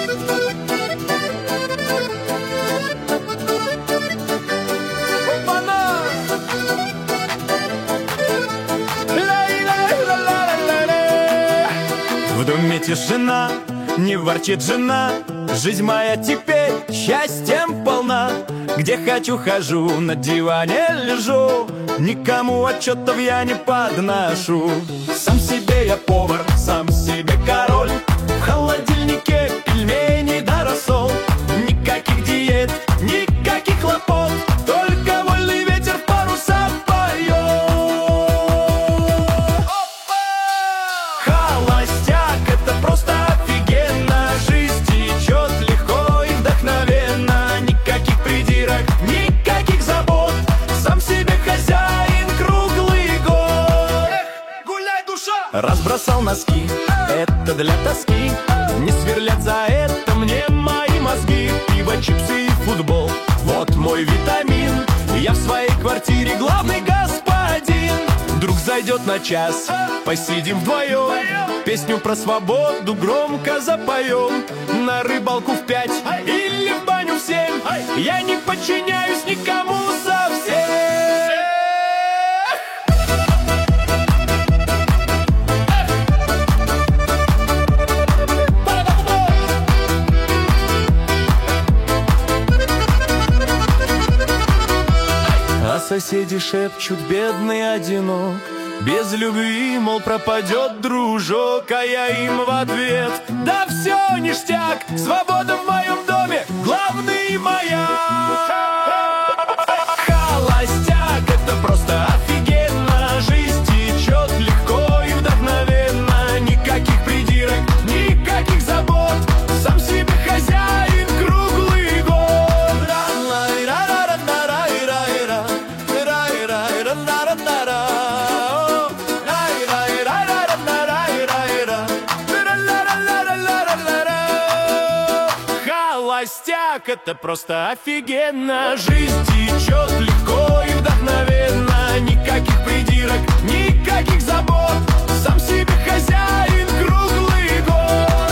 В доме тишина, не ворчит жена. Жизнь моя теперь счастьем полна. Где хочу, хожу, на диване лежу. Никому отчетов я не подношу. Сам себе я повар, сам себе король. В холодильнике пельмени да рассол. Никаких диет, никаких хлопот. Только вольный ветер в паруса поет. Холостяк, это просто офигенно. Жизнь течет легко и вдохновенно. Никаких придирок, никаких забот. Сам себе хозяин круглый год. Гуляй, душа! Разбросал носки, это для тоски. Не сверлят за это мне мои мозги. Пиво, чипсы и футбол, вот мой витамин. Я в своей квартире главный господин. Вдруг зайдет на час, посидим вдвоем. Песню про свободу громко запоем. На рыбалку в 5 или в баню в 7. Я не подчиняюсь никому совсем. А соседи шепчут, бедный одинок. Без любви, мол, пропадет дружок. А я им в ответ: да все ништяк, свобода в моем доме, главный маяк. Холостяк, это просто офигенно. Жизнь течет легко и вдохновенно. Никаких придирок, никаких забот. Сам себе хозяин круглый год. Холостяк, это просто офигенно. Жизнь течет легко и вдохновенно. Никаких придирок, никаких забот. Сам себе хозяин круглый год.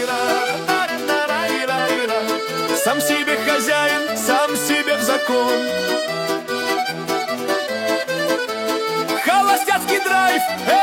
Сам себе хозяин, сам себе в закон. Холостяцкий драйв.